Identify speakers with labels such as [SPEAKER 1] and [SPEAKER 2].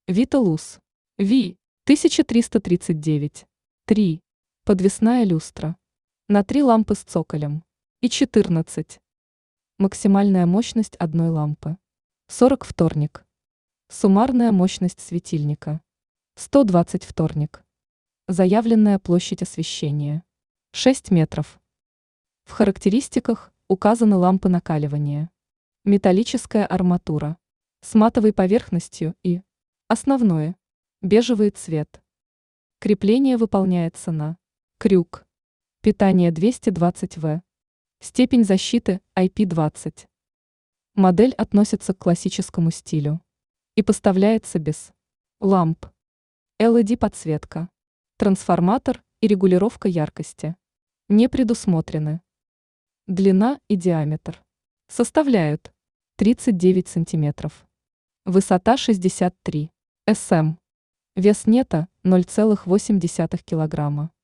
[SPEAKER 1] Виталус. Ви. 1339. 3. Подвесная люстра. На 3 лампы с цоколем. И 14. Максимальная мощность одной лампы. 40 вторник. Суммарная мощность светильника. 120 вторник. Заявленная площадь освещения. 6 метров. В характеристиках указаны лампы накаливания. Металлическая арматура. С матовой поверхностью и основное. Бежевый цвет. Крепление выполняется на крюк. Питание 220 В. Степень защиты IP20. Модель относится к классическому стилю и поставляется без ламп. LED-подсветка. Трансформатор и регулировка яркости не предусмотрены. Длина и диаметр составляют 39 сантиметров. Высота 63 см. Вес нета 0,8 килограмма.